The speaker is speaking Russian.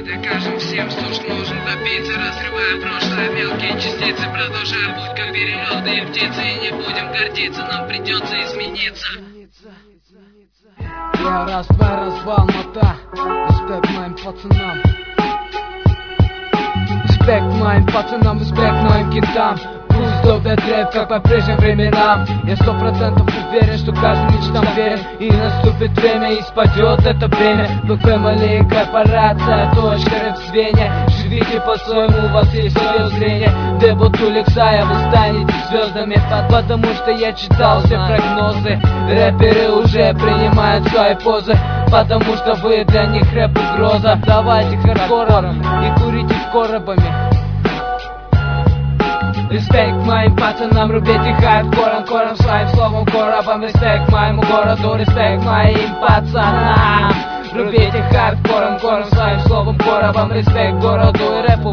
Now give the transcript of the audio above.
докажем всем, что ж нужно добиться. Разрывая прошлое, мелкие частицы, продолжая путь, как перелетные птицы. И не будем гордиться, нам придется измениться. Я раз-два, развал мота. Респект моим пацанам. Респект моим пацанам, респект моим кентам. Пусть долбят рэп, как по прежним временам. Я 100% уверен, что каждый мечтам верен. И наступит время, и спадет это время. Вы family, корпорация, точка, рэп звенья. Живите по-своему, у вас есть свое зрение. Дебют Уликсая, вы станете звездами. Потому что я читал все прогнозы. Рэперы уже принимают свои позы. Потому что вы для них рэп угроза. Давайте хардкором и курите коробами. Респект моим пацанам, рубите хардкором, кором, своим словом, коробом. Респект моему городу, респект моим пацанам. Рубите хардкором, кором, своим словом, коробом. Респект городу и рэп